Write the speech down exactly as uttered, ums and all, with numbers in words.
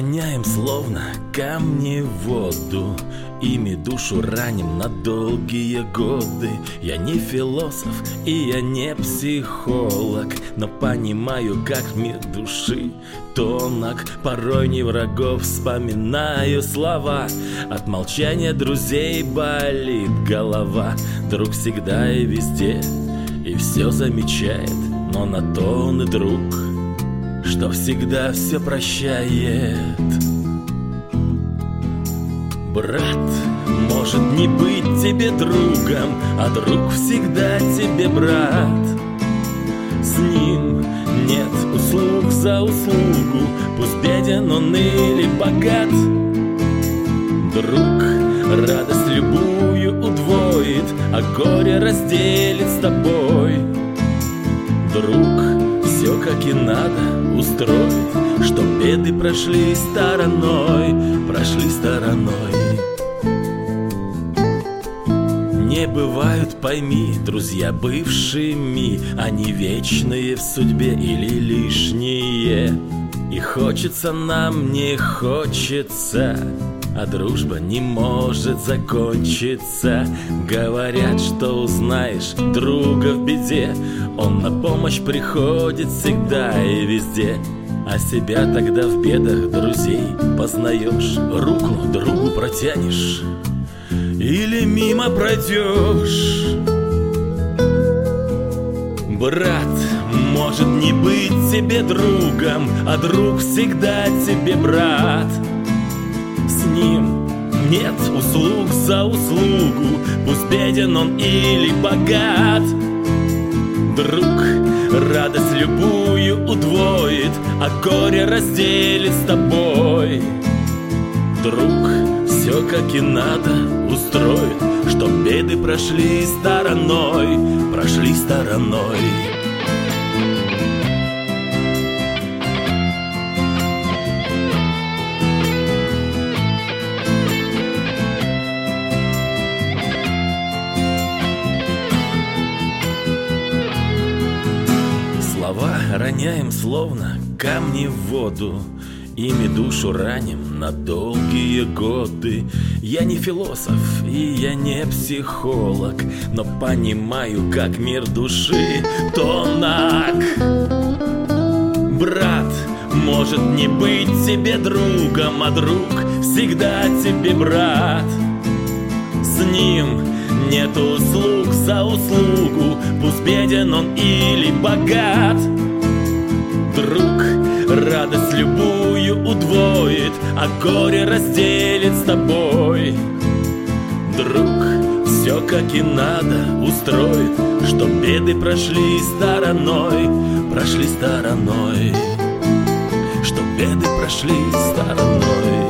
роняем словно камни в воду, ими душу раним на долгие годы. Я не философ и я не психолог, но понимаю, как мир души тонок. Порой не врагов вспоминаю слова, от молчания друзей болит голова. Друг всегда и везде, и все замечает, но на то он и друг, что всегда все прощает. Брат может не быть тебе другом, а друг всегда тебе брат. С ним нет услуг за услугу, пусть беден он или богат. Друг радость любую удвоит, а горе разделит с тобой. Друг все как и надо устроит, чтоб беды прошли стороной, прошли стороной. Не бывают, пойми, друзья бывшими, они вечные в судьбе или лишние. И хочется нам, не хочется, а дружба не может закончиться. Говорят, что узнаешь друга в беде, он на помощь приходит всегда и везде. А себя тогда в бедах друзей познаешь, руку другу протянешь или мимо пройдешь. Брат может не быть тебе другом, а друг всегда тебе брат. С ним нет услуг за услугу, пусть беден он или богат. Друг радость любую удвоит, а горе разделит с тобой. Друг все как и надо устроит, чтоб беды прошли стороной, прошли стороной. Слова роняем словно камни в воду, ими душу раним на долгие годы. Я не философ и я не психолог, но понимаю, как мир души тонок. Брат может не быть тебе другом, а друг всегда тебе брат. С ним нет услуг за услугу, пусть беден он или богат. Друг радость любую удвоит, а горе разделит с тобой. Друг все как и надо устроит, чтоб беды прошли стороной, прошли стороной, чтоб беды прошли стороной.